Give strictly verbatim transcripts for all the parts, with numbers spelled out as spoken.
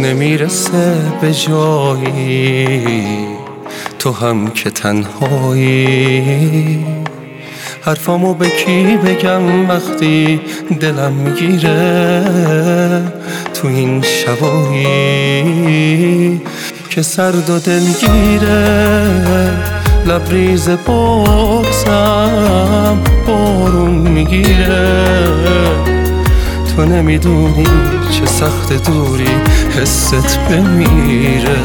نمیرسه به جایی، تو هم که تنهایی. حرفامو به کی بگم وقتی دلم میگیره تو این شبایی که سرد و دلگیره. لبریز بغضم بارون میگیره، تو نمیدونی چه سخت دوری حست بمیره.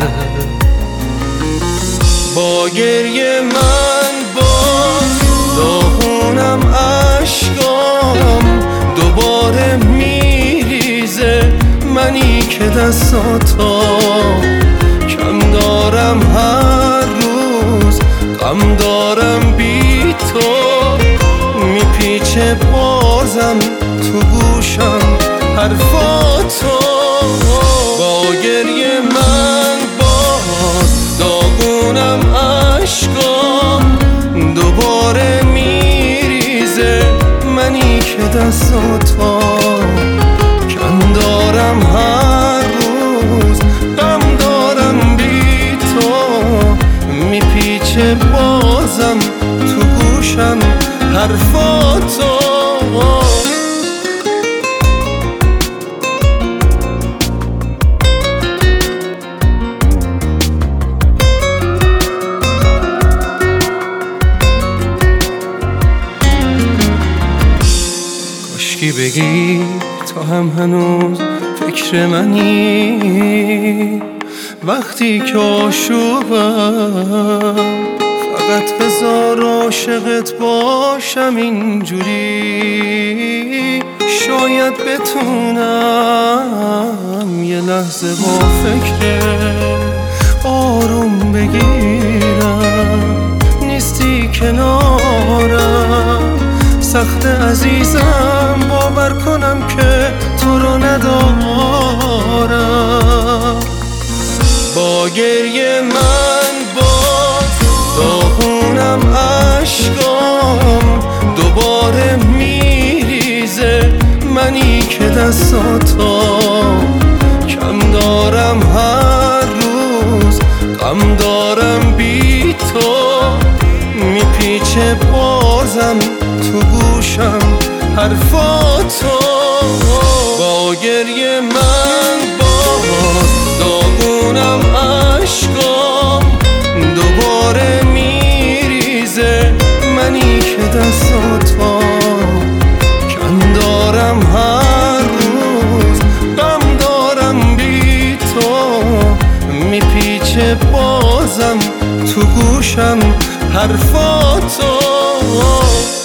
با گریه من باز داغونم، عشقام دوباره میریزه. منی که دستاتو کم دارم، هر روز غم دارم بی تو. میپیچه بازم تو گوشم حرفاتو. با گریه من باز داغونم، عشقام دوباره میریزه. منی که دستاتو کم دارم، هر روز غم دارم بی تو. میپیچه بازم تو گوشم حرفاتو. کاشکی بگی تو هم هنوز فکر منی، وقتی که آشوبم فقط بذار عاشقت باشم اینجوری. شاید بتونم یه لحظه با فکر آروم بگیرم. نیستی کنارم، سخت عزیزم باور کنم که تو رو ندارم. با گریه من باز داغونم، عشقام دوباره میریزه. منی که دستاتو کم دارم، هر روز غم دارم بی تو. میپیچه بازم تو گوشم حرفاتو. با گریه من باز داغونم، عشقام دوباره میریزه. منی که دستاتو کم دارم، هر روز غم دارم بی تو. میپیچه بازم تو گوشم حرفاتو.